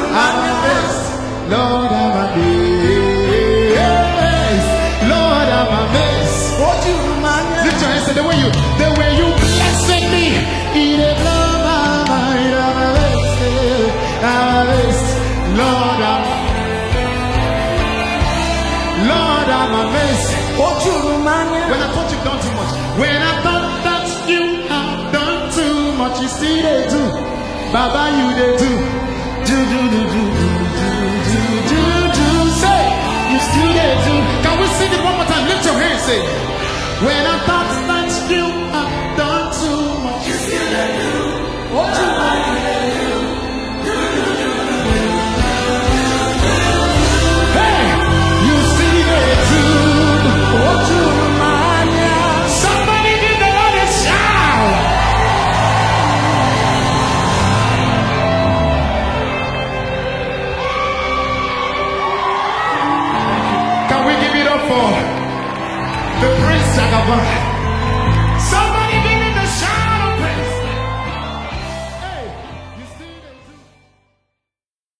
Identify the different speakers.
Speaker 1: I'm amazed. Lord, I'm amazed. Lord, I'm amazed. Lift your hands and the way you blessed me. It is blow my mind. I'm amazed. I'm amazed. Lord, I'm amazed. When I thought you've done too much, when I thought that you have done too much, you still they do. Baba, you they do. Say, you still they do. Can we sing it one more time? Lift your hands, say. When I thought that you have done too much, you still they do. What you want to do? Hey, you still they do. What you remind me of? Somebody give the Lord a shout. Can we give it up for the Prince Jagaban?